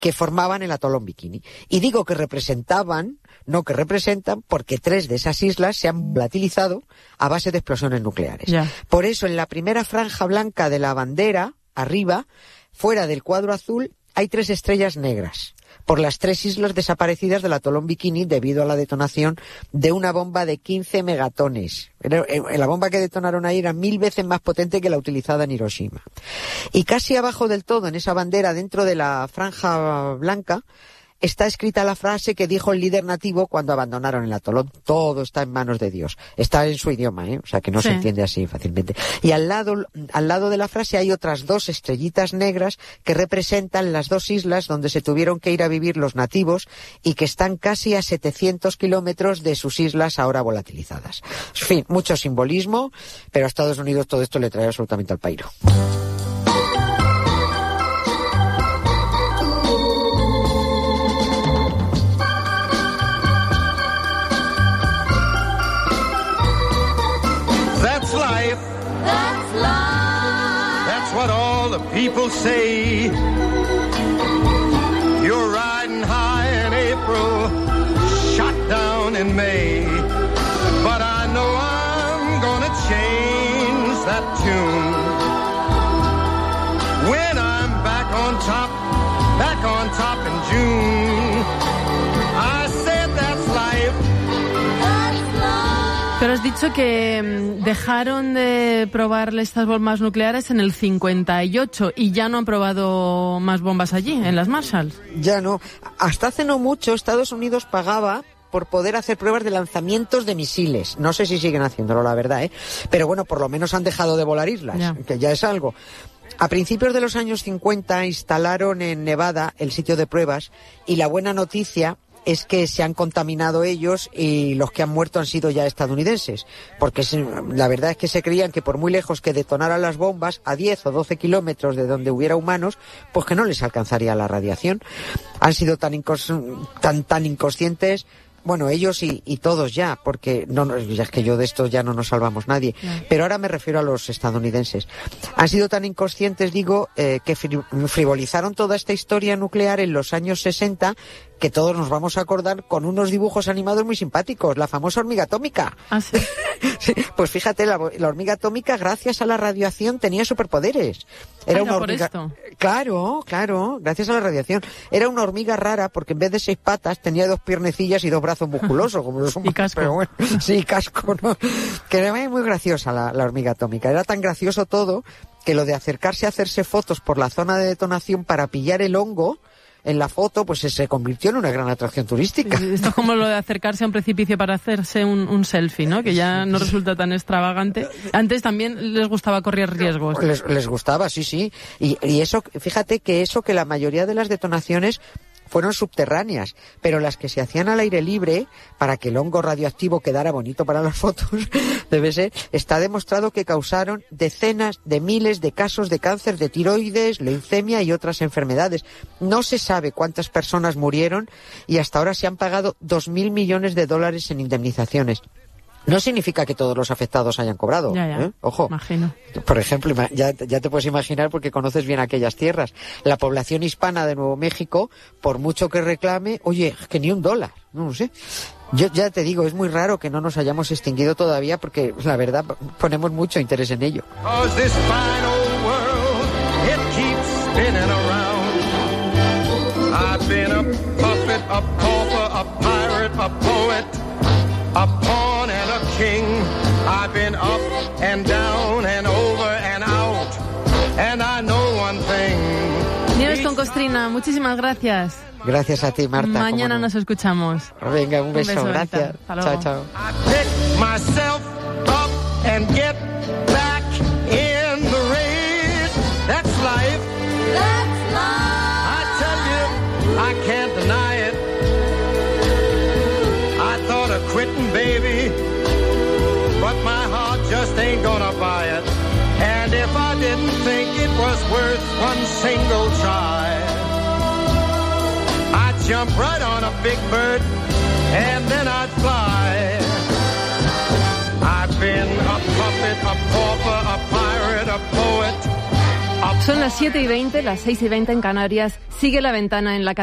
que formaban el atolón Bikini. Y digo que representaban, no que representan, porque 3 de esas islas se han volatilizado a base de explosiones nucleares. Ya. Por eso, en la primera franja blanca de la bandera, arriba, fuera del cuadro azul, hay 3 estrellas negras, por las 3 islas desaparecidas del atolón Bikini debido a la detonación de una bomba de 15 megatones. La bomba que detonaron ahí era 1000 veces más potente que la utilizada en Hiroshima. Y casi abajo del todo, en esa bandera, dentro de la franja blanca, está escrita la frase que dijo el líder nativo cuando abandonaron el atolón: todo está en manos de Dios. Está en su idioma, o sea que no se entiende así fácilmente. Y al lado de la frase hay otras 2 estrellitas negras que representan las 2 islas donde se tuvieron que ir a vivir los nativos y que están casi a 700 kilómetros de sus islas ahora volatilizadas. En fin, mucho simbolismo, pero a Estados Unidos todo esto le trae absolutamente al pairo. That's life. That's what all the people say. You're riding high in April, shot down in May. But I know I'm gonna change that tune when I'm back on top in June. I said that's life. Pero has dicho que dejaron de probar estas bombas nucleares en el 58 y ya no han probado más bombas allí, en las Marshall. Ya no. Hasta hace no mucho Estados Unidos pagaba por poder hacer pruebas de lanzamientos de misiles. No sé si siguen haciéndolo, la verdad, Pero bueno, por lo menos han dejado de volar islas, que ya es algo. A principios de los años 50 instalaron en Nevada el sitio de pruebas y la buena noticia es que se han contaminado ellos y los que han muerto han sido ya estadounidenses, porque la verdad es que se creían que por muy lejos que detonaran las bombas, a 10 o 12 kilómetros de donde hubiera humanos, pues que no les alcanzaría la radiación. Han sido tan inconscientes, bueno, ellos y todos ya, porque ya es que yo de esto ya no nos salvamos nadie. Pero ahora me refiero a los estadounidenses. Han sido tan inconscientes, digo, que frivolizaron toda esta historia nuclear en los años 60, que todos nos vamos a acordar con unos dibujos animados muy simpáticos, la famosa hormiga atómica. ¿Ah, sí? Sí, pues fíjate, la hormiga atómica, gracias a la radiación, tenía superpoderes. Era una hormiga. Por esto. Claro, gracias a la radiación. Era una hormiga rara porque en vez de 6 patas tenía 2 piernecillas y 2 brazos musculosos, como los humanos. Y casco. Pero bueno, sí, casco, ¿no? Que era muy graciosa la hormiga atómica. Era tan gracioso todo que lo de acercarse a hacerse fotos por la zona de detonación para pillar el hongo en la foto, pues se convirtió en una gran atracción turística. Esto es como lo de acercarse a un precipicio para hacerse un selfie, ¿no? Que ya no resulta tan extravagante. Antes también les gustaba correr riesgos. Les gustaba, sí. Y eso, fíjate que la mayoría de las detonaciones fueron subterráneas, pero las que se hacían al aire libre, para que el hongo radioactivo quedara bonito para las fotos, debe ser, está demostrado que causaron decenas de miles de casos de cáncer de tiroides, leucemia y otras enfermedades. No se sabe cuántas personas murieron y hasta ahora se han pagado $2.000 millones en indemnizaciones. No significa que todos los afectados hayan cobrado. Ya. Ojo. Imagino. Por ejemplo, ya te puedes imaginar porque conoces bien aquellas tierras. La población hispana de Nuevo México, por mucho que reclame, oye, que ni $1. No lo sé. Yo ya te digo, es muy raro que no nos hayamos extinguido todavía porque, la verdad, ponemos mucho interés en ello. A pawn and a king. I've been up and down and over and out. And I know one thing. Nieves con Costrina, muchísimas gracias. Gracias a ti, Marta. Mañana nos escuchamos. Venga, un beso, gracias. Chao. I pick myself up and get back in the race. That's life. That's life. I tell you, I can't deny it. Quitting, baby, but my heart just ain't gonna buy it. And if I didn't think it was worth one single try, I'd jump right on a big bird and then I'd fly. I've been a puppet, a pauper, a pirate, a poet, Son las 7:20, las 6:20 en Canarias. Sigue La Ventana en la